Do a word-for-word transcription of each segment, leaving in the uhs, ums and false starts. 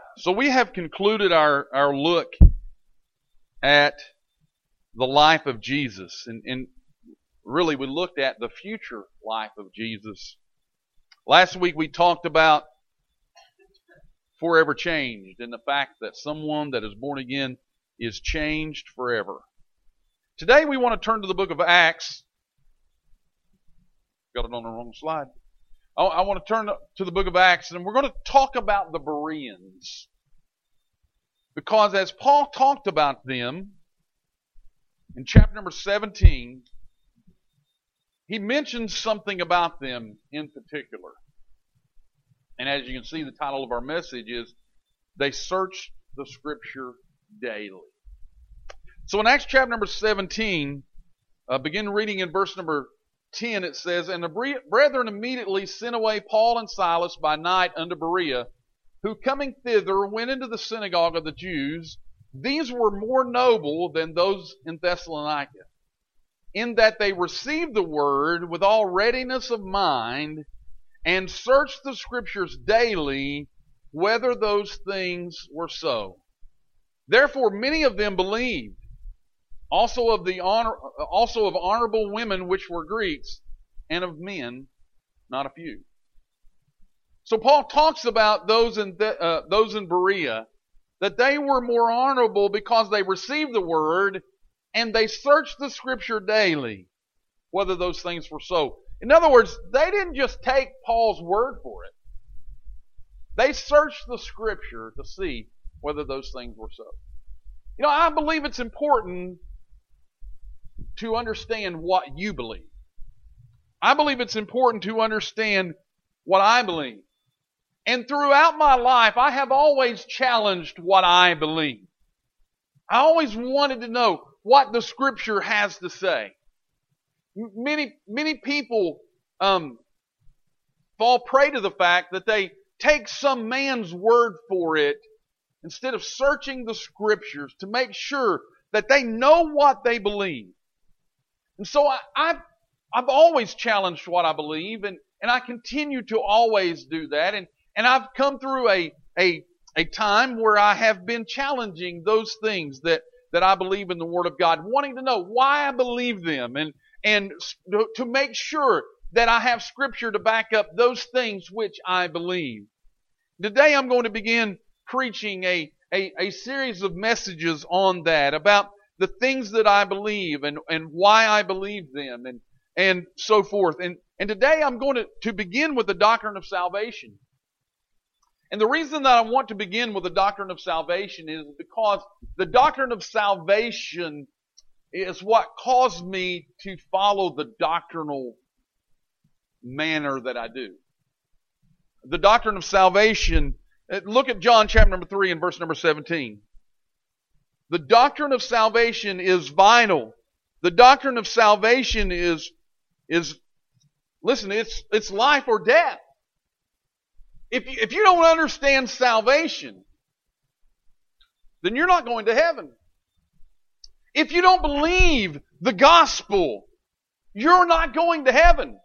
So we have concluded our, our look at the life of Jesus. And, and really we looked at the future life of Jesus. Last week we talked about forever changed and the fact that someone that is born again is changed forever. Today we want to turn to the book of Acts. Got it on the wrong slide. I, I want to turn to the book of Acts, and we're going to talk about the Bereans. Because as Paul talked about them in chapter number seventeen, he mentions something about them in particular. And as you can see, the title of our message is, They Searched the Scripture Daily. So in Acts chapter number seventeen, uh, begin reading in verse number ten, it says, And the brethren immediately sent away Paul and Silas by night unto Berea, who coming thither went into the synagogue of the Jews. These were more noble than those in Thessalonica, in that they received the word with all readiness of mind, and searched the Scriptures daily, whether those things were so. Therefore many of them believed, also of the honor, also of honorable women which were Greeks, and of men not a few. So Paul talks about those in the, uh, those in Berea, that they were more honorable because they received the word and they searched the Scripture daily, whether those things were so. In other words, they didn't just take Paul's word for it. They searched the Scripture to see whether those things were so. You know, I believe it's important to understand what you believe. I believe it's important to understand what I believe. And throughout my life, I have always challenged what I believe. I always wanted to know what the Scripture has to say. Many, many people um, fall prey to the fact that they take some man's word for it instead of searching the Scriptures to make sure that they know what they believe. And so I, I've, I've always challenged what I believe, and, and I continue to always do that. And And I've come through a, a, a time where I have been challenging those things that, that I believe in the Word of God, wanting to know why I believe them, and, and to make sure that I have Scripture to back up those things which I believe. Today I'm going to begin preaching a, a, a series of messages on that, about the things that I believe and, and why I believe them, and, and so forth. And, and today I'm going to, to begin with the doctrine of salvation. And the reason that I want to begin with the doctrine of salvation is because the doctrine of salvation is what caused me to follow the doctrinal manner that I do. The doctrine of salvation, look at John chapter number three and verse number seventeen. The doctrine of salvation is vital. The doctrine of salvation is, is listen, it's, it's life or death. If you, if you don't understand salvation, then you're not going to heaven. If you don't believe the gospel, you're not going to heaven.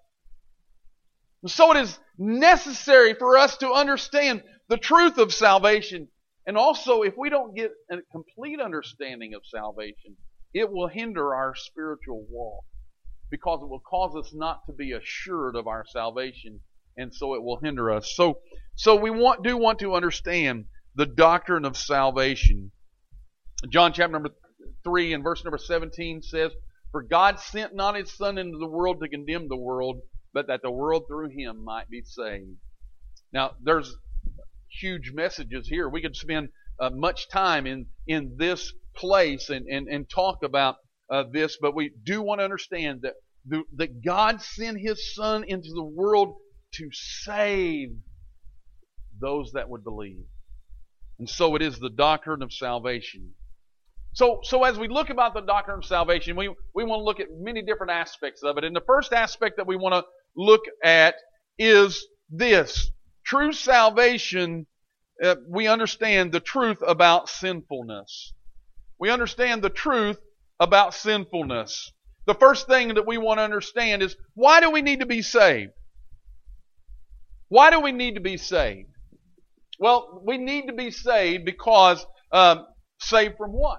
So it is necessary for us to understand the truth of salvation. And also, if we don't get a complete understanding of salvation, it will hinder our spiritual walk, because it will cause us not to be assured of our salvation. And so it will hinder us. So, so we want, do want to understand the doctrine of salvation. John chapter number three and verse number seventeen says, For God sent not His Son into the world to condemn the world, but that the world through Him might be saved. Now, there's huge messages here. We could spend uh, much time in, in this place and, and, and talk about uh, this, but we do want to understand that, the, that God sent His Son into the world to save those that would believe. And so it is the doctrine of salvation. So, so as we look about the doctrine of salvation, we, we want to look at many different aspects of it. And the first aspect that we want to look at is this. True salvation, uh, we understand the truth about sinfulness. We understand the truth about sinfulness. The first thing that we want to understand is, why do we need to be saved? Why do we need to be saved? Well, we need to be saved because um, saved from what?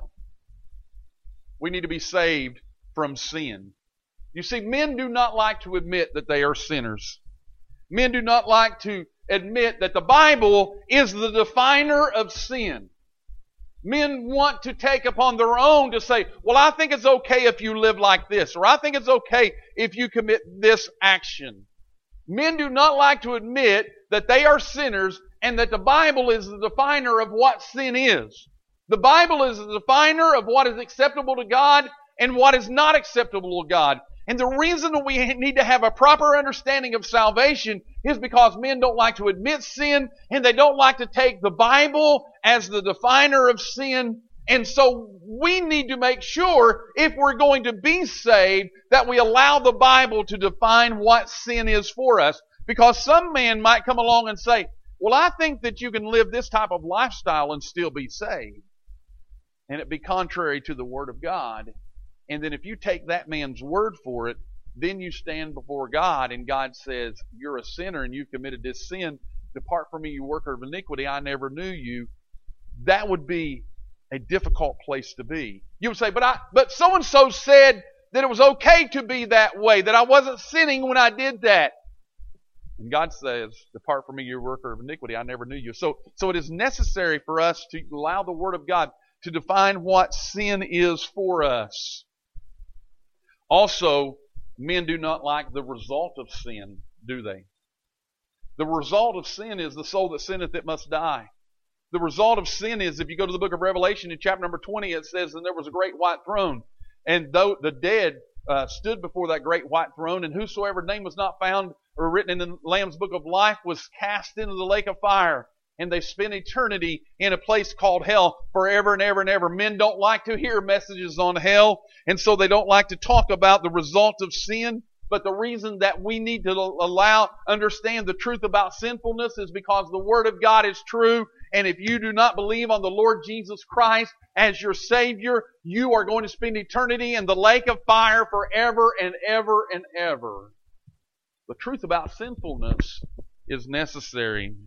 We need to be saved from sin. You see, men do not like to admit that they are sinners. Men do not like to admit that the Bible is the definer of sin. Men want to take upon their own to say, well, I think it's okay if you live like this, or I think it's okay if you commit this action. Men do not like to admit that they are sinners and that the Bible is the definer of what sin is. The Bible is the definer of what is acceptable to God and what is not acceptable to God. And the reason that we need to have a proper understanding of salvation is because men don't like to admit sin and they don't like to take the Bible as the definer of sin. And so we need to make sure, if we're going to be saved, that we allow the Bible to define what sin is for us. Because some man might come along and say, well, I think that you can live this type of lifestyle and still be saved. And it be contrary to the Word of God. And then if you take that man's word for it, then you stand before God and God says, you're a sinner and you've committed this sin. Depart from me, you worker of iniquity. I never knew you. That would be a difficult place to be. You would say, but I, but so-and-so said that it was okay to be that way, that I wasn't sinning when I did that. And God says, depart from me, you worker of iniquity. I never knew you. So, so it is necessary for us to allow the Word of God to define what sin is for us. Also, men do not like the result of sin, do they? The result of sin is the soul that sinneth, it must die. The result of sin is, if you go to the book of Revelation in chapter number twenty, it says, and there was a great white throne, and though the dead uh, stood before that great white throne, and whosoever name was not found or written in the Lamb's book of life was cast into the lake of fire. And they spend eternity in a place called hell forever and ever and ever. Men don't like to hear messages on hell, and so they don't like to talk about the result of sin. But the reason that we need to allow, understand the truth about sinfulness is because the Word of God is true. And if you do not believe on the Lord Jesus Christ as your Savior, you are going to spend eternity in the lake of fire forever and ever and ever. The truth about sinfulness is necessary.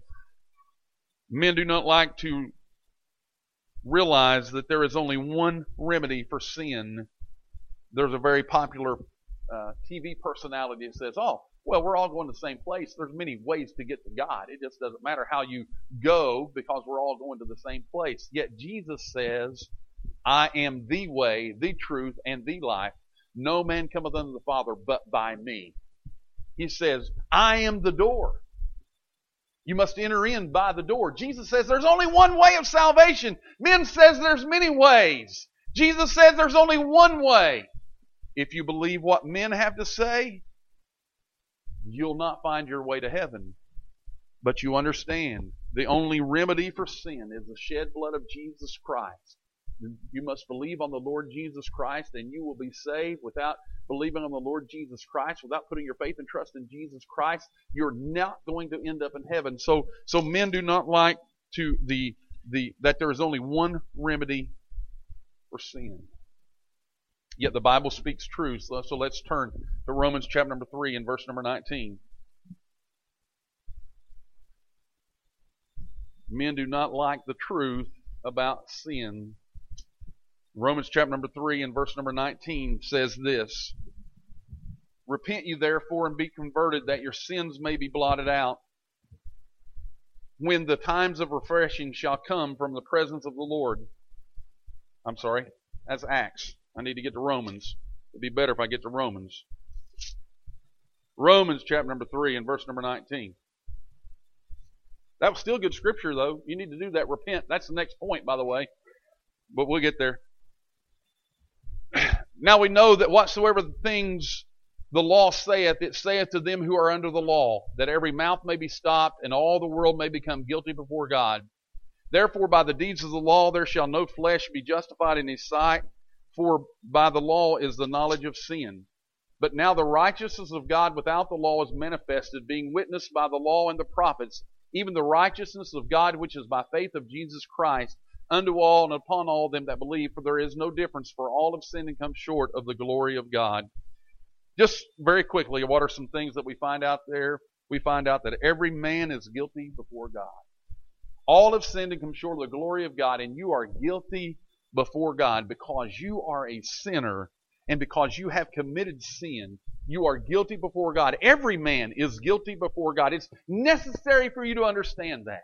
Men do not like to realize that there is only one remedy for sin. There's a very popular uh, T V personality that says, oh, well, we're all going to the same place. There's many ways to get to God. It just doesn't matter how you go because we're all going to the same place. Yet Jesus says, I am the way, the truth, and the life. No man cometh unto the Father but by me. He says, I am the door. You must enter in by the door. Jesus says there's only one way of salvation. Men says there's many ways. Jesus says there's only one way. If you believe what men have to say, you'll not find your way to heaven. But you understand the only remedy for sin is the shed blood of Jesus Christ. You must believe on the Lord Jesus Christ and you will be saved. Without believing on the Lord Jesus Christ, without putting your faith and trust in Jesus Christ, you're not going to end up in heaven. So, so men do not like to the, the, that there is only one remedy for sin. Yet the Bible speaks truth. So, so let's turn to Romans chapter number three and verse number nineteen. Men do not like the truth about sin. Romans chapter number three and verse number nineteen says this. Repent you therefore and be converted that your sins may be blotted out, when the times of refreshing shall come from the presence of the Lord. I'm sorry, that's Acts. I need to get to Romans. It'd be better if I get to Romans. Romans chapter number three and verse number nineteen. That was still good scripture though. You need to do that. Repent. That's the next point, by the way. But we'll get there. Now we know that whatsoever things the law saith, it saith to them who are under the law, that every mouth may be stopped, and all the world may become guilty before God. Therefore by the deeds of the law there shall no flesh be justified in his sight, for by the law is the knowledge of sin. But now the righteousness of God without the law is manifested, being witnessed by the law and the prophets, even the righteousness of God which is by faith of Jesus Christ, unto all and upon all them that believe, for there is no difference, for all have sinned and come short of the glory of God. Just very quickly, what are some things that we find out there? We find out that every man is guilty before God. All have sinned and come short of the glory of God, and you are guilty before God because you are a sinner and because you have committed sin. You are guilty before God. Every man is guilty before God. It's necessary for you to understand that.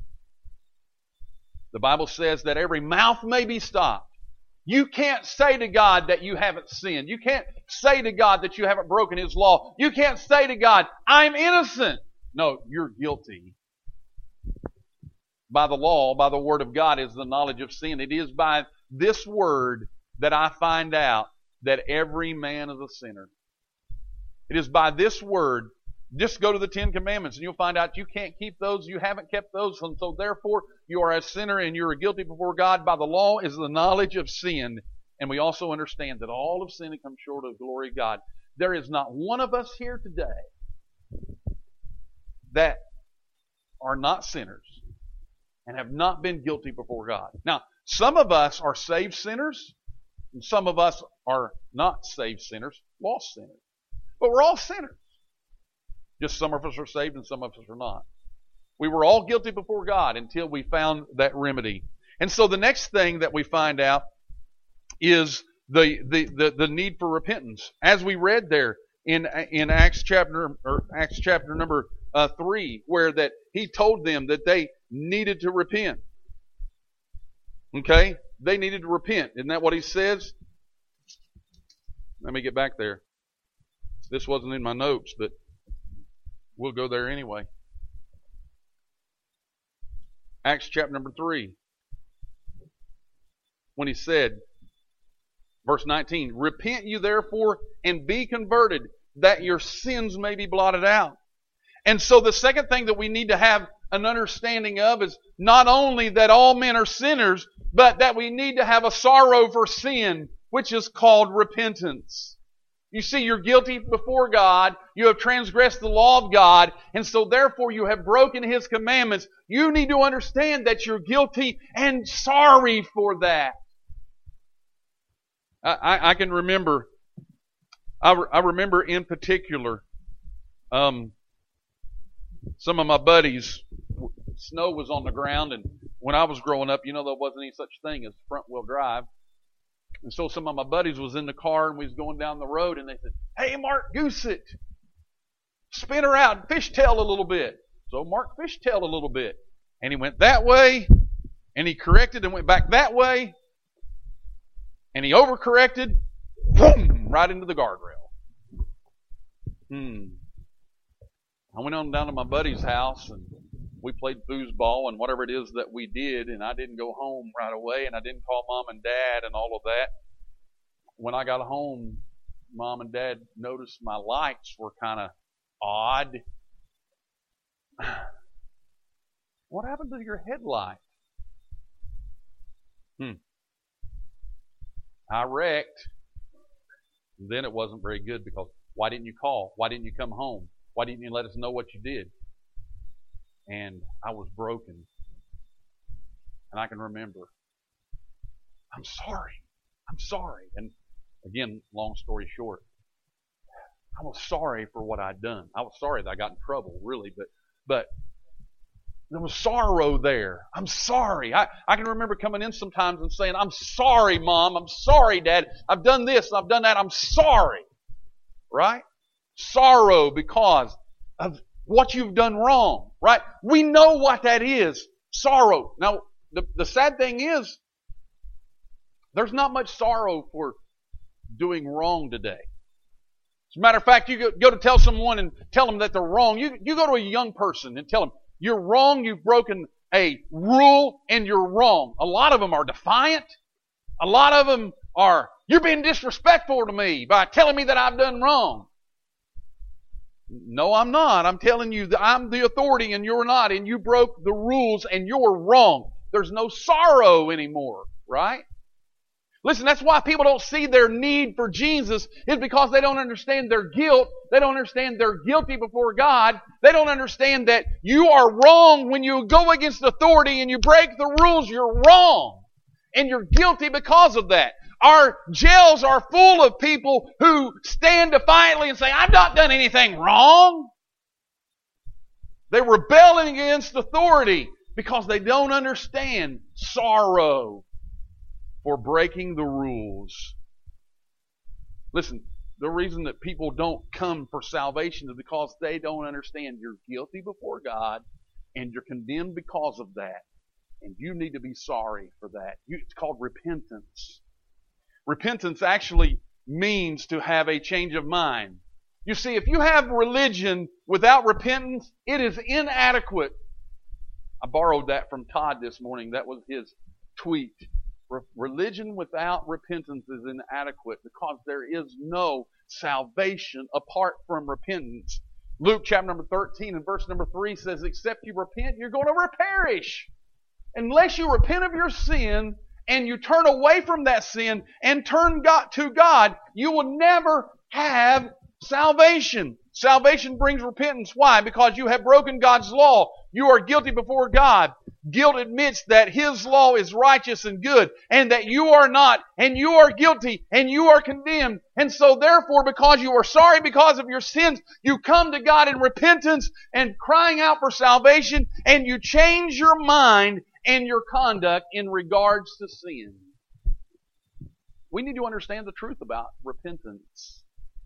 The Bible says that every mouth may be stopped. You can't say to God that you haven't sinned. You can't say to God that you haven't broken His law. You can't say to God, I'm innocent. No, you're guilty. By the law, by the Word of God, is the knowledge of sin. It is by this Word that I find out that every man is a sinner. It is by this Word. Just go to the Ten Commandments and you'll find out you can't keep those, you haven't kept those, and so therefore you are a sinner and you are guilty before God. By the law is the knowledge of sin. And we also understand that all of sin comes short of the glory of God. There is not one of us here today that are not sinners and have not been guilty before God. Now, some of us are saved sinners, and some of us are not saved sinners, lost sinners. But we're all sinners. Just some of us are saved and some of us are not. We were all guilty before God until we found that remedy. And so the next thing that we find out is the the the, the need for repentance. As we read there in in Acts chapter or Acts chapter number uh, three, where that he told them that they needed to repent. Okay, they needed to repent. Isn't that what he says? Let me get back there. This wasn't in my notes, but we'll go there anyway. Acts chapter number three. When he said, verse nineteen, repent you therefore and be converted, that your sins may be blotted out. And so the second thing that we need to have an understanding of is not only that all men are sinners, but that we need to have a sorrow for sin, which is called repentance. You see, you're guilty before God. You have transgressed the law of God. And so therefore you have broken His commandments. You need to understand that you're guilty and sorry for that. I, I, I can remember, I, re, I remember in particular, um, some of my buddies, snow was on the ground, and when I was growing up, you know, there wasn't any such thing as front wheel drive. And so some of my buddies was in the car and we was going down the road and they said, hey, Mark, goose it. Spin her out and fishtail a little bit. So Mark fishtailed a little bit. And he went that way and he corrected and went back that way. And he overcorrected, boom, right into the guardrail. Hmm. I went on down to my buddy's house and we played foosball and whatever it is that we did, and I didn't go home right away, and I didn't call Mom and Dad and all of that. When I got home, Mom and Dad noticed my lights were kind of odd. What happened to your headlight? Hmm. I wrecked. Then it wasn't very good because why didn't you call? Why didn't you come home? Why didn't you let us know what you did? And I was broken. And I can remember, I'm sorry. I'm sorry. And again, long story short, I was sorry for what I'd done. I was sorry that I got in trouble, really, but but there was sorrow there. I'm sorry. I, I can remember coming in sometimes and saying, I'm sorry, Mom. I'm sorry, Dad. I've done this and I've done that. I'm sorry. Right? Sorrow because of what you've done wrong, right? We know what that is. Sorrow. Now, the, the sad thing is, there's not much sorrow for doing wrong today. As a matter of fact, you go, go to tell someone and tell them that they're wrong. You, you go to a young person and tell them, you're wrong, you've broken a rule, and you're wrong. A lot of them are defiant. A lot of them are, you're being disrespectful to me by telling me that I've done wrong. No, I'm not. I'm telling you that I'm the authority and you're not, and you broke the rules and you're wrong. There's no sorrow anymore, right? Listen, that's why people don't see their need for Jesus, is because they don't understand their guilt. They don't understand they're guilty before God. They don't understand that you are wrong when you go against authority and you break the rules. You're wrong. And you're guilty because of that. Our jails are full of people who stand defiantly and say, I've not done anything wrong. They're rebelling against authority. because they don't understand sorrow for breaking the rules. Listen, the reason that people don't come for salvation is because they don't understand you're guilty before God and you're condemned because of that. And you need to be sorry for that. It's called repentance. Repentance actually means to have a change of mind. You see, if you have religion without repentance, it is inadequate. I borrowed that from Todd this morning. That was his tweet. Re- religion without repentance is inadequate because there is no salvation apart from repentance. Luke chapter number thirteen and verse number three says, except you repent, you're going to perish. Unless you repent of your sin and you turn away from that sin and turn God to God, you will never have salvation. Salvation brings repentance. Why? Because you have broken God's law. You are guilty before God. Guilt admits that His law is righteous and good, and that you are not, and you are guilty, and you are condemned. And so therefore, because you are sorry because of your sins, you come to God in repentance and crying out for salvation, and you change your mind and your conduct in regards to sin. We need to understand the truth about repentance,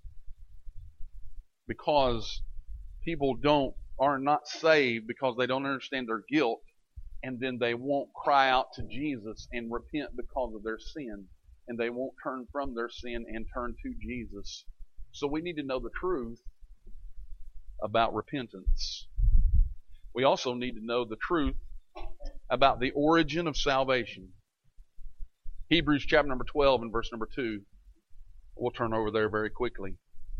because people don't are not saved because they don't understand their guilt, and then they won't cry out to Jesus and repent because of their sin, and they won't turn from their sin and turn to Jesus. So we need to know the truth about repentance. We also need to know the truth about the origin of salvation. Hebrews chapter number twelve and verse number two. We'll turn over there very quickly.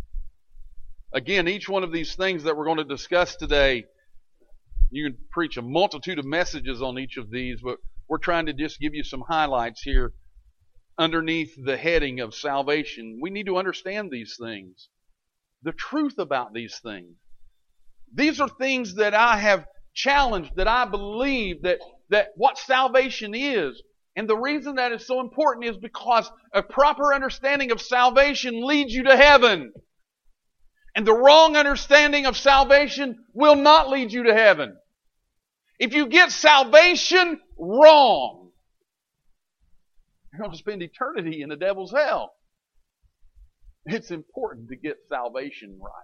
Again, each one of these things that we're going to discuss today, you can preach a multitude of messages on each of these, but we're trying to just give you some highlights here underneath the heading of salvation. We need to understand these things, the truth about these things. These are things that I have challenged, that I believe that, that what salvation is. And the reason that is so important is because a proper understanding of salvation leads you to heaven. And the wrong understanding of salvation will not lead you to heaven. If you get salvation wrong, you're going to spend eternity in the devil's hell. It's important to get salvation right.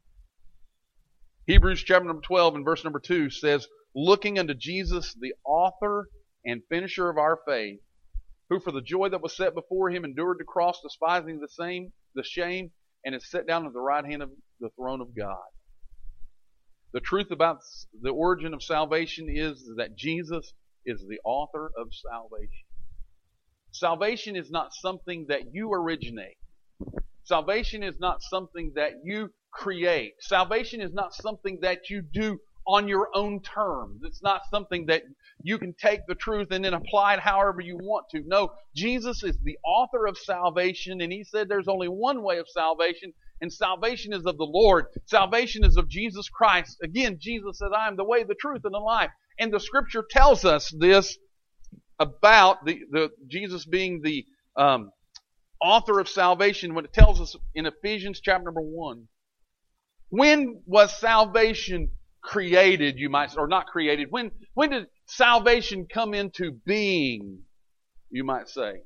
Hebrews chapter number twelve and verse number two says, looking unto Jesus, the author and finisher of our faith, who for the joy that was set before him endured the cross, despising the same, the shame, and is set down at the right hand of the throne of God. The truth about the origin of salvation is that Jesus is the author of salvation. Salvation is not something that you originate. Salvation is not something that you create. Salvation is not something that you do on your own terms. It's not something that you can take the truth and then apply it however you want to. No, Jesus is the author of salvation, and He said there's only one way of salvation, and salvation is of the Lord. Salvation is of Jesus Christ. Again, Jesus said, I am the way, the truth, and the life. And the Scripture tells us this about the, the Jesus being the um, author of salvation when it tells us in Ephesians chapter number one. When was salvation created, you might, or not created? When, when did salvation come into being, you might say?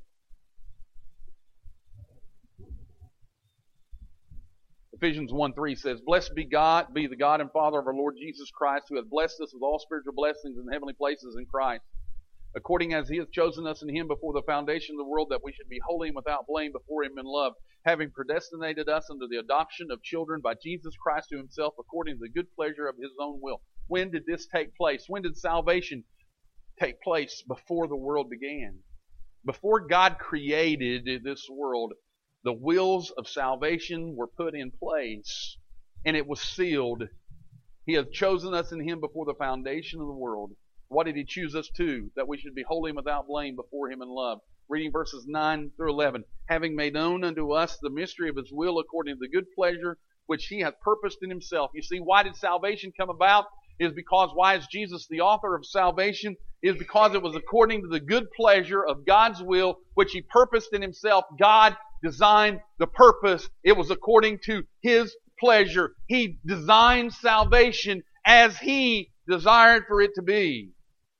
Ephesians one three says, blessed be God, be the God and Father of our Lord Jesus Christ, who hath blessed us with all spiritual blessings in heavenly places in Christ, according as He hath chosen us in Him before the foundation of the world, that we should be holy and without blame before Him in love, having predestinated us unto the adoption of children by Jesus Christ to Himself, according to the good pleasure of His own will. When did this take place? When did salvation take place? Before the world began. Before God created this world, the wills of salvation were put in place, and it was sealed. He hath chosen us in Him before the foundation of the world. What did He choose us to? That we should be holy and without blame before Him in love. Reading verses nine through eleven. Having made known unto us the mystery of His will according to the good pleasure which He hath purposed in Himself. You see, why did salvation come about? It is because, why is Jesus the author of salvation? It is because it was according to the good pleasure of God's will, which He purposed in Himself. God designed the purpose. It was according to His pleasure. He designed salvation as He desired for it to be.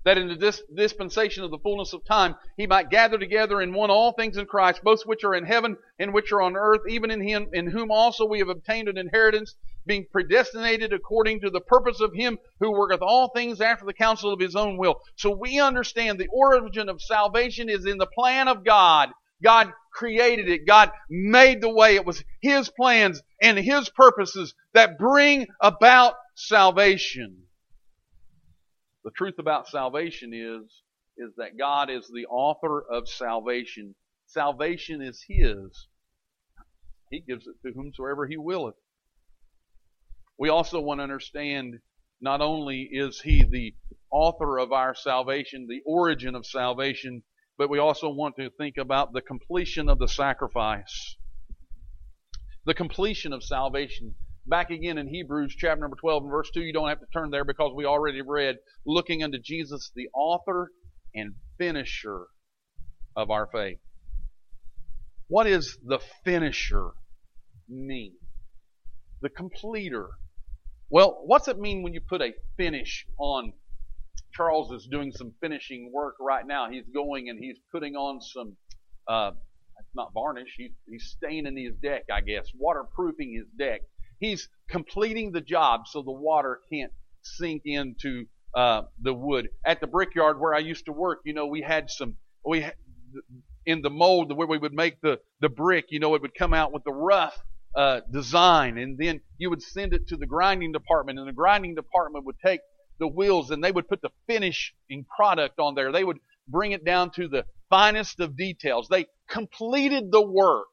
that in the dis- dispensation of the fullness of time He might gather together in one all things in Christ, both which are in heaven and which are on earth, even in Him, in whom also we have obtained an inheritance, being predestinated according to the purpose of Him who worketh all things after the counsel of His own will. So we understand the origin of salvation is in the plan of God. God created it. God made the way. It was His plans and His purposes that bring about salvation. The truth about salvation is, is that God is the author of salvation. Salvation is His. He gives it to whomsoever He willeth. We also want to understand not only is He the author of our salvation, the origin of salvation, but we also want to think about the completion of the sacrifice. The completion of salvation. Back again in Hebrews chapter number twelve and verse two, you don't have to turn there because we already read, looking unto Jesus, the author and finisher of our faith. What does the finisher mean? The completer. Well, what's it mean when you put a finish on? Charles is doing some finishing work right now. He's going and he's putting on some, uh, it's not varnish, he's, he's staining his deck, I guess, waterproofing his deck. He's completing the job so the water can't sink into uh, the wood. At the brickyard where I used to work, you know, we had some, we had, in the mold where we would make the, the brick, you know, it would come out with the rough uh, design, and then you would send it to the grinding department, and the grinding department would take the wheels and they would put the finishing product on there. They would bring it down to the finest of details. They completed the work.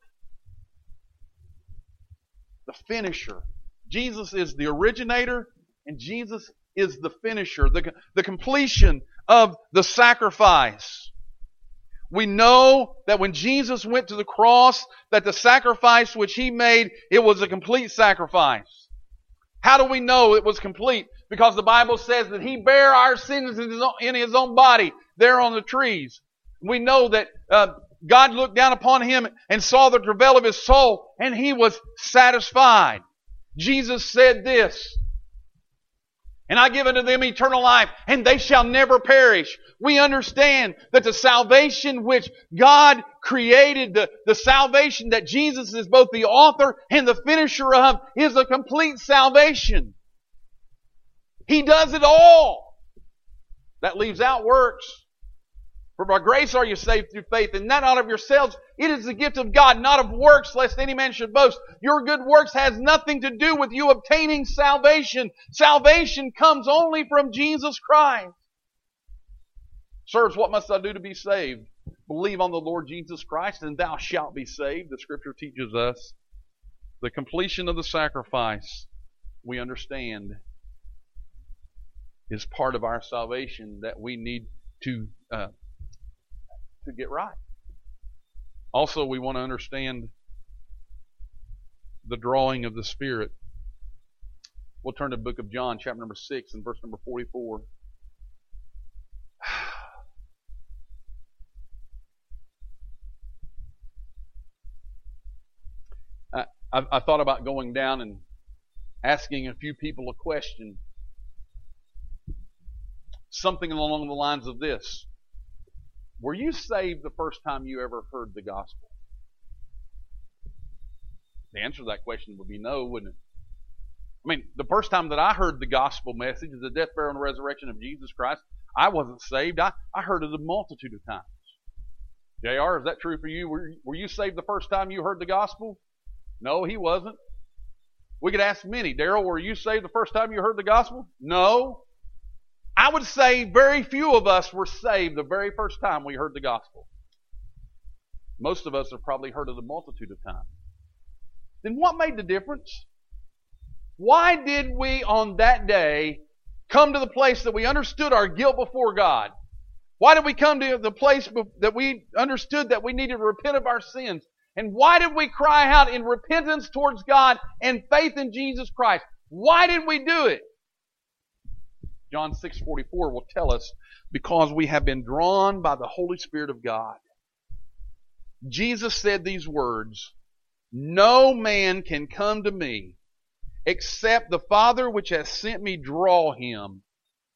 The finisher. Jesus is the originator and Jesus is the finisher, the, the completion of the sacrifice. We know that when Jesus went to the cross, that the sacrifice which He made, it was a complete sacrifice. How do we know it was complete? Because the Bible says that He bare our sins in His own, in His own body there on the trees. We know that uh, God looked down upon Him and saw the travail of His soul, and He was satisfied. Jesus said this, and I give unto them eternal life, and they shall never perish. We understand that the salvation which God created, the, the salvation that Jesus is both the author and the finisher of, is a complete salvation. He does it all. That leaves out works. For by grace are you saved through faith, and that not of yourselves. It is the gift of God, not of works, lest any man should boast. Your good works has nothing to do with you obtaining salvation. Salvation comes only from Jesus Christ. Sirs, what must I do to be saved? Believe on the Lord Jesus Christ, and thou shalt be saved. The Scripture teaches us the completion of the sacrifice, we understand, is part of our salvation that we need to uh, to get right. Also, we want to understand the drawing of the Spirit. We'll turn to the book of John, chapter number six, and verse number forty-four. I, I, I thought about going down and asking a few people a question. Something along the lines of this. Were you saved the first time you ever heard the gospel? The answer to that question would be no, wouldn't it? I mean, the first time that I heard the gospel message of the death, burial, and resurrection of Jesus Christ, I wasn't saved. I, I heard it a multitude of times. J R, is that true for you? Were, were you saved the first time you heard the gospel? No, he wasn't. We could ask many. Daryl, were you saved the first time you heard the gospel? No. I would say very few of us were saved the very first time we heard the gospel. Most of us have probably heard it a multitude of times. Then what made the difference? Why did we on that day come to the place that we understood our guilt before God? Why did we come to the place that we understood that we needed to repent of our sins? And why did we cry out in repentance towards God and faith in Jesus Christ? Why did we do it? John six forty-four will tell us, because we have been drawn by the Holy Spirit of God. Jesus said these words, no man can come to me except the Father which has sent me draw him,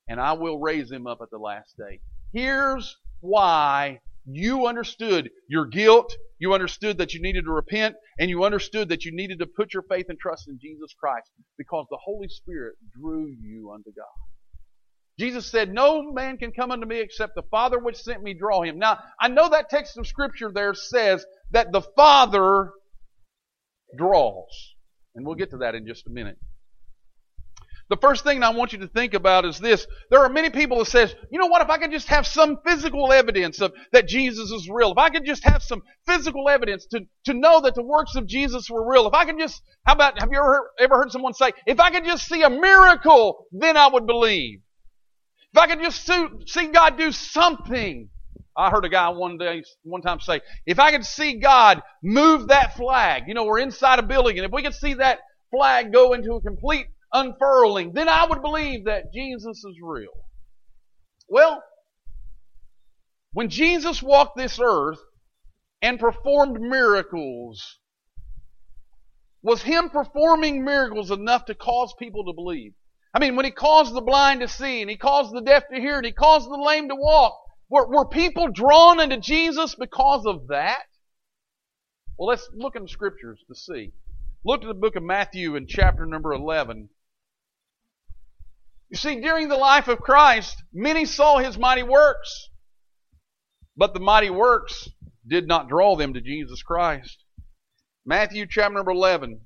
and I will raise him up at the last day. Here's why you understood your guilt, you understood that you needed to repent, and you understood that you needed to put your faith and trust in Jesus Christ, because the Holy Spirit drew you unto God. Jesus said, no man can come unto me except the Father which sent me draw him. Now, I know that text of Scripture there says that the Father draws. And we'll get to that in just a minute. The first thing I want you to think about is this. There are many people that says, you know what, if I could just have some physical evidence of that Jesus is real, if I could just have some physical evidence to, to know that the works of Jesus were real, if I could just, how about, have you ever heard, ever heard someone say, if I could just see a miracle, then I would believe. If I could just see, see God do something. I heard a guy one day, one time say, if I could see God move that flag, you know, we're inside a building, and if we could see that flag go into a complete unfurling, then I would believe that Jesus is real. Well, when Jesus walked this earth and performed miracles, was Him performing miracles enough to cause people to believe? I mean, when He caused the blind to see, and He caused the deaf to hear, and He caused the lame to walk, were, were people drawn into Jesus because of that? Well, let's look in the Scriptures to see. Look at the book of Matthew in chapter number eleven. You see, during the life of Christ, many saw His mighty works, but the mighty works did not draw them to Jesus Christ. Matthew chapter number eleven,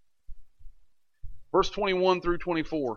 verse twenty-one through twenty-four.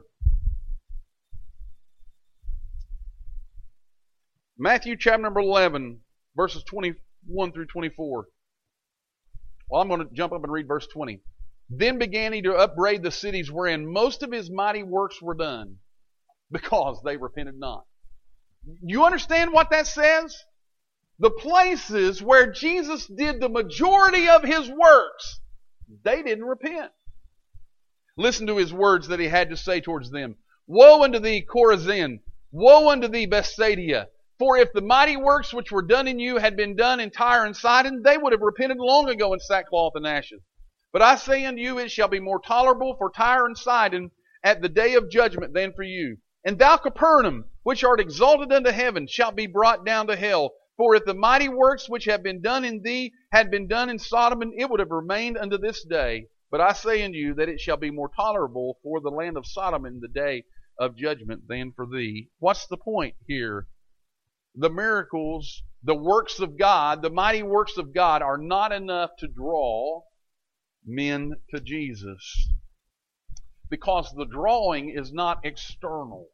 Matthew chapter number eleven, verses twenty-one through twenty-four. Well, I'm going to jump up and read verse twenty. Then began He to upbraid the cities wherein most of His mighty works were done, because they repented not. You understand what that says? The places where Jesus did the majority of His works, they didn't repent. Listen to His words that He had to say towards them. Woe unto thee, Chorazin! Woe unto thee, Bethsaida! For if the mighty works which were done in you had been done in Tyre and Sidon, they would have repented long ago in sackcloth and ashes. But I say unto you, it shall be more tolerable for Tyre and Sidon at the day of judgment than for you. And thou, Capernaum, which art exalted unto heaven, shalt be brought down to hell. For if the mighty works which have been done in thee had been done in Sodom, it would have remained unto this day. But I say unto you that it shall be more tolerable for the land of Sodom in the day of judgment than for thee. What's the point here? The miracles, the works of God, the mighty works of God are not enough to draw men to Jesus. Because the drawing is not external.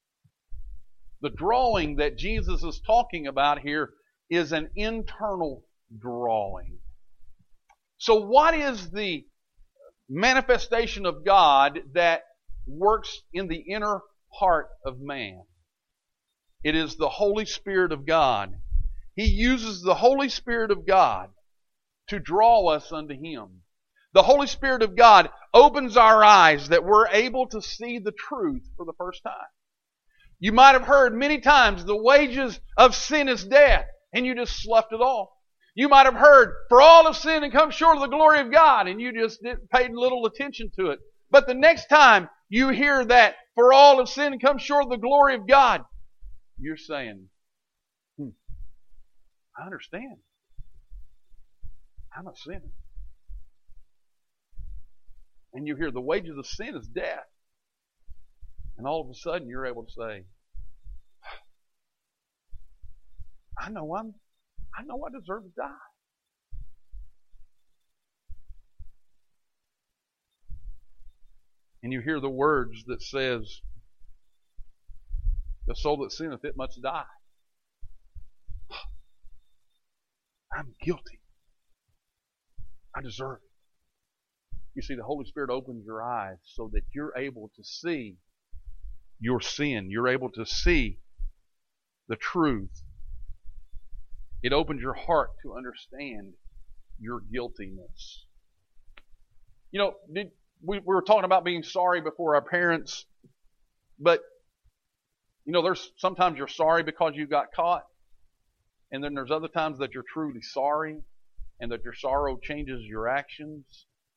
The drawing that Jesus is talking about here is an internal drawing. So what is the manifestation of God that works in the inner heart of man? It is the Holy Spirit of God. He uses the Holy Spirit of God to draw us unto Him. The Holy Spirit of God opens our eyes that we're able to see the truth for the first time. You might have heard many times the wages of sin is death, and you just sloughed it off. You might have heard, for all have sinned and come short of the glory of God, and you just didn't pay little attention to it. But the next time you hear that, for all have sinned and come short of the glory of God, you're saying, hmm, I understand. I'm a sinner. And you hear the wages of sin is death. And all of a sudden you're able to say, I know I'm I know I deserve to die. And you hear the words that says, the soul that sinneth, it must die. I'm guilty. I deserve it. You see, the Holy Spirit opens your eyes so that you're able to see your sin. You're able to see the truth. It opens your heart to understand your guiltiness. You know, did, we, we were talking about being sorry before our parents, but you know, there's sometimes you're sorry because you got caught, and then there's other times that you're truly sorry, and that your sorrow changes your actions.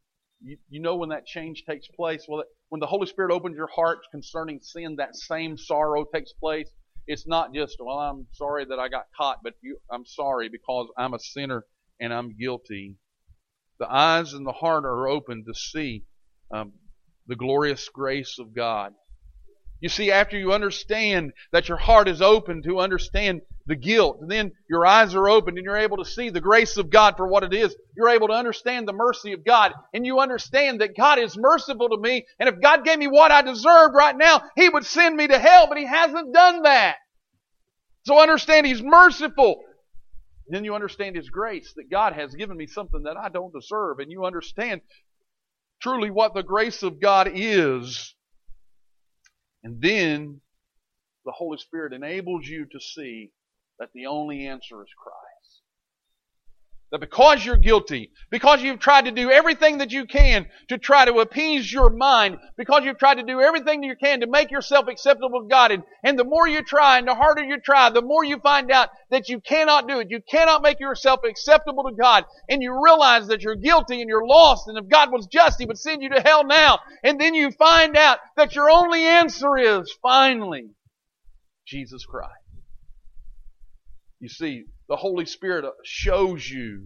You, you know when that change takes place? Well, when the Holy Spirit opens your heart concerning sin, that same sorrow takes place. It's not just, well, I'm sorry that I got caught, but you, I'm sorry because I'm a sinner and I'm guilty. The eyes and the heart are open to see um, the glorious grace of God. You see, after you understand that your heart is open to understand the guilt, then your eyes are opened and you're able to see the grace of God for what it is. You're able to understand the mercy of God, and you understand that God is merciful to me, and if God gave me what I deserved right now, He would send me to hell, but He hasn't done that. So understand He's merciful. And then you understand His grace, that God has given me something that I don't deserve, and you understand truly what the grace of God is. And then the Holy Spirit enables you to see that the only answer is Christ. That because you're guilty, because you've tried to do everything that you can to try to appease your mind, because you've tried to do everything you can to make yourself acceptable to God, and, and the more you try and the harder you try, the more you find out that you cannot do it. You cannot make yourself acceptable to God, and you realize that you're guilty and you're lost, and if God was just, He would send you to hell now. And then you find out that your only answer is, finally, Jesus Christ. You see, the Holy Spirit shows you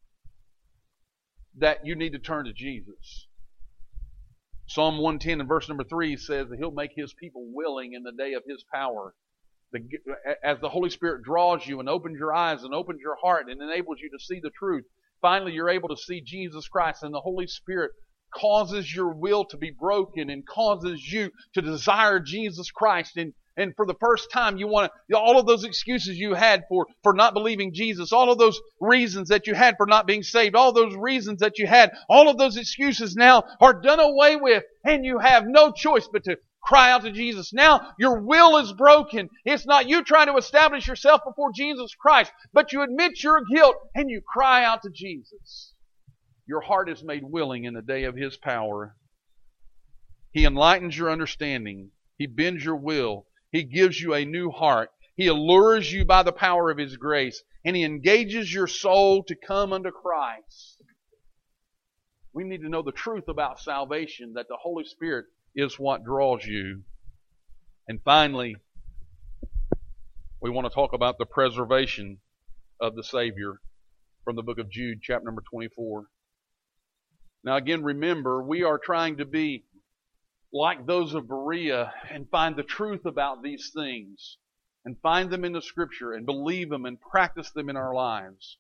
that you need to turn to Jesus. Psalm one ten and verse number three says that He'll make His people willing in the day of His power. The, as the Holy Spirit draws you and opens your eyes and opens your heart and enables you to see the truth, finally you're able to see Jesus Christ, and the Holy Spirit causes your will to be broken and causes you to desire Jesus Christ. And And for the first time, you want to, all of those excuses you had for, for not believing Jesus, all of those reasons that you had for not being saved, all those reasons that you had, all of those excuses now are done away with, and you have no choice but to cry out to Jesus. Now your will is broken. It's not you trying to establish yourself before Jesus Christ, but you admit your guilt and you cry out to Jesus. Your heart is made willing in the day of His power. He enlightens your understanding. He bends your will. He gives you a new heart. He allures you by the power of His grace. And He engages your soul to come unto Christ. We need to know the truth about salvation, that the Holy Spirit is what draws you. And finally, we want to talk about the preservation of the Savior from the book of Jude, chapter number twenty-four. Now again, remember, we are trying to be like those of Berea and find the truth about these things and find them in the Scripture and believe them and practice them in our lives.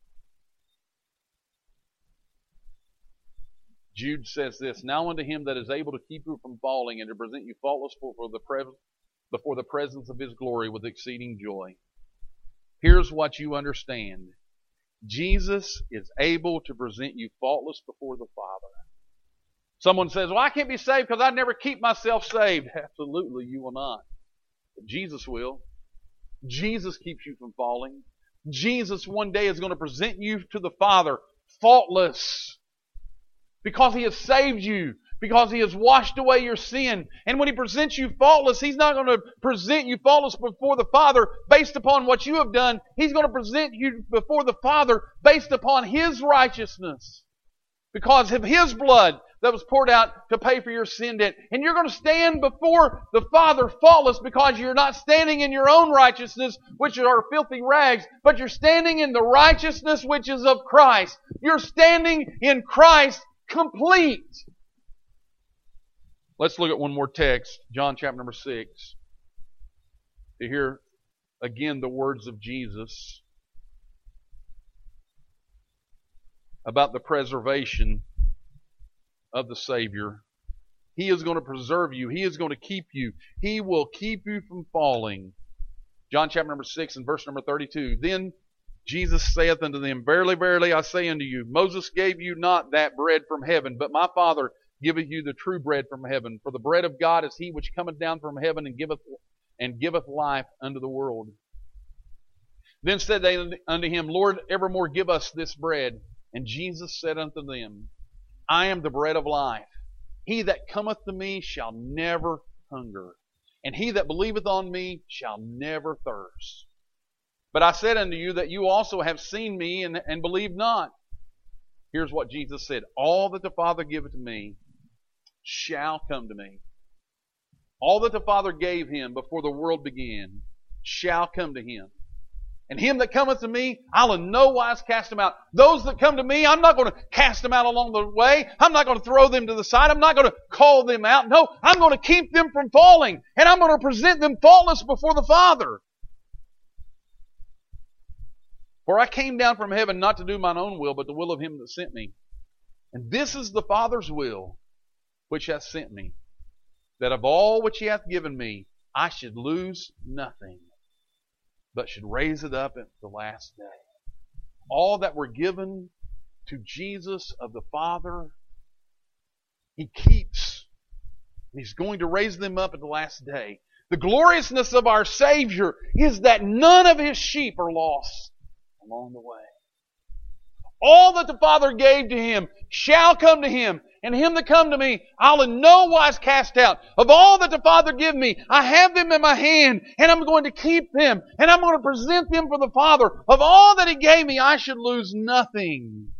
Jude says this, "Now unto Him that is able to keep you from falling and to present you faultless before the, pre- before the presence of His glory with exceeding joy." Here's what you understand. Jesus is able to present you faultless before the Father. Someone says, well, I can't be saved because I never keep myself saved. Absolutely, you will not. But Jesus will. Jesus keeps you from falling. Jesus one day is going to present you to the Father faultless because He has saved you, because He has washed away your sin. And when He presents you faultless, He's not going to present you faultless before the Father based upon what you have done. He's going to present you before the Father based upon His righteousness, because of His blood that was poured out to pay for your sin debt. And you're going to stand before the Father faultless because you're not standing in your own righteousness, which are filthy rags, but you're standing in the righteousness which is of Christ. You're standing in Christ complete. Let's look at one more text, John chapter number six, to hear again the words of Jesus about the preservation of the Savior. He is going to preserve you. He is going to keep you. He will keep you from falling. John chapter number six and verse number thirty-two. Then Jesus saith unto them, Verily, verily, I say unto you, Moses gave you not that bread from heaven, but my Father giveth you the true bread from heaven. For the bread of God is He which cometh down from heaven and giveth and giveth life unto the world. Then said they unto Him, Lord, evermore give us this bread. And Jesus said unto them, I am the bread of life. He that cometh to me shall never hunger, and he that believeth on me shall never thirst. But I said unto you that you also have seen me and, and believe not. Here's what Jesus said. All that the Father giveth to me shall come to me. All that the Father gave him before the world began shall come to him. And him that cometh to me, I'll in no wise cast him out. Those that come to me, I'm not going to cast them out along the way. I'm not going to throw them to the side. I'm not going to call them out. No, I'm going to keep them from falling. And I'm going to present them faultless before the Father. For I came down from heaven not to do mine own will, but the will of him that sent me. And this is the Father's will, which hath sent me, that of all which he hath given me, I should lose nothing, but should raise it up at the last day. All that were given to Jesus of the Father, he keeps. He's going to raise them up at the last day. The gloriousness of our Savior is that none of his sheep are lost along the way. All that the Father gave to him shall come to him, and him that come to me, I'll in no wise cast out. Of all that the Father give me, I have them in my hand, and I'm going to keep them, and I'm going to present them for the Father. Of all that he gave me, I should lose nothing.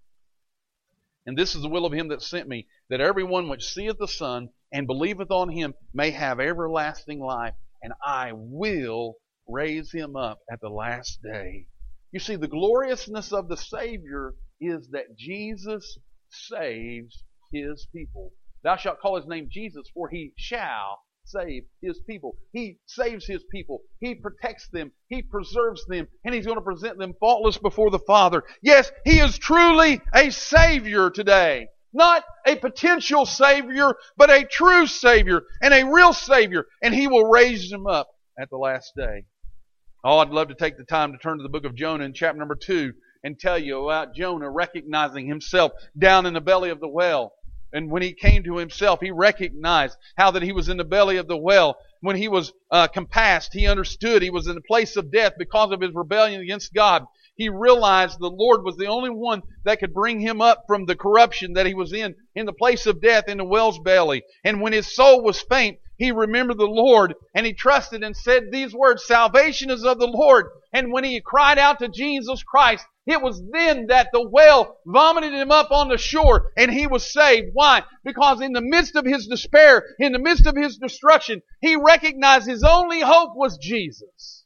And this is the will of him that sent me, that every one which seeth the Son and believeth on him may have everlasting life, and I will raise him up at the last day. You see, the gloriousness of the Savior is that Jesus saves his people. Thou shalt call his name Jesus, for he shall save his people. He saves his people. He protects them. He preserves them. And he's going to present them faultless before the Father. Yes, he is truly a Savior today. Not a potential Savior, but a true Savior and a real Savior. And he will raise them up at the last day. Oh, I'd love to take the time to turn to the book of Jonah in chapter number two and tell you about Jonah recognizing himself down in the belly of the whale. And when he came to himself, he recognized how that he was in the belly of the whale. When he was uh, compassed, he understood he was in the place of death because of his rebellion against God. He realized the Lord was the only one that could bring him up from the corruption that he was in, in the place of death in the whale's belly. And when his soul was faint, he remembered the Lord, and he trusted and said these words, salvation is of the Lord. And when he cried out to Jesus Christ, it was then that the whale vomited him up on the shore, and he was saved. Why? Because in the midst of his despair, in the midst of his destruction, he recognized his only hope was Jesus.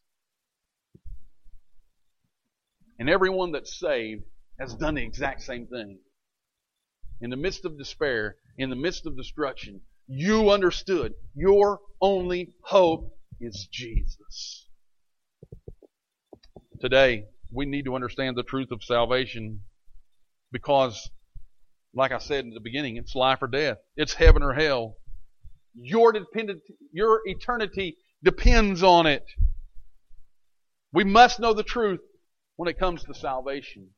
And everyone that's saved has done the exact same thing. In the midst of despair, in the midst of destruction, you understood your only hope is Jesus. Today, we need to understand the truth of salvation because, like I said in the beginning, it's life or death. It's heaven or hell. Your dependent, your eternity depends on it. We must know the truth when it comes to salvation.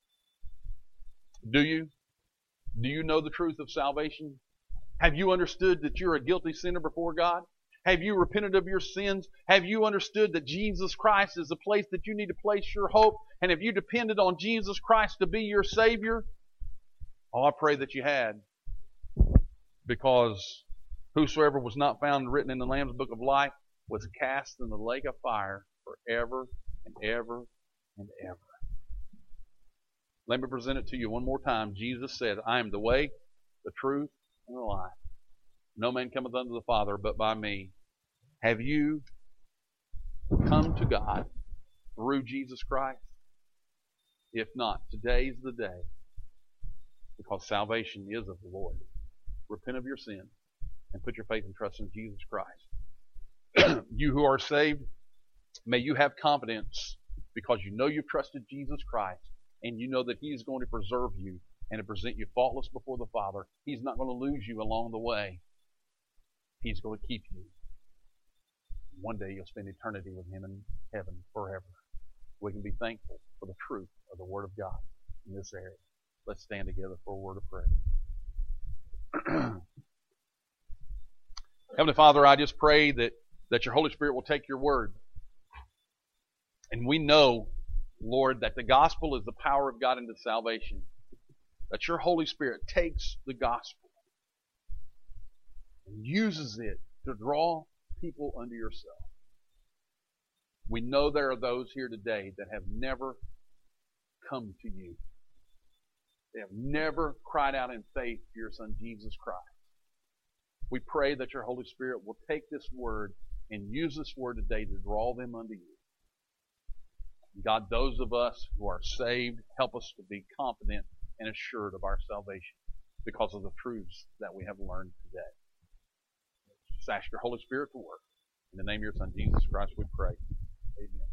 Do you? Do you know the truth of salvation? Have you understood that you're a guilty sinner before God? Have you repented of your sins? Have you understood that Jesus Christ is the place that you need to place your hope? And have you depended on Jesus Christ to be your Savior? Oh, I pray that you had. Because whosoever was not found written in the Lamb's Book of Life was cast in the lake of fire forever and ever and ever. Let me present it to you one more time. Jesus said, I am the way, the truth, and the life. No man cometh unto the Father but by me. Have you come to God through Jesus Christ? If not, today's the day. Because salvation is of the Lord. Repent of your sin and put your faith and trust in Jesus Christ. You who are saved, may you have confidence because you know you've trusted Jesus Christ and you know that He is going to preserve you and to present you faultless before the Father. He's not going to lose you along the way. He's going to keep you. One day you'll spend eternity with Him in heaven forever. We can be thankful for the truth of the Word of God in this area. Let's stand together for a word of prayer. Heavenly Father, I just pray that, that your Holy Spirit will take your Word. And we know, Lord, that the gospel is the power of God into salvation. That your Holy Spirit takes the gospel and uses it to draw people unto yourself. We know there are those here today that have never come to you. They have never cried out in faith to your Son, Jesus Christ. We pray that your Holy Spirit will take this word and use this word today to draw them unto you. God, those of us who are saved, help us to be confident and assured of our salvation because of the truths that we have learned today. Just ask your Holy Spirit to work. In the name of your Son, Jesus Christ, we pray. Amen.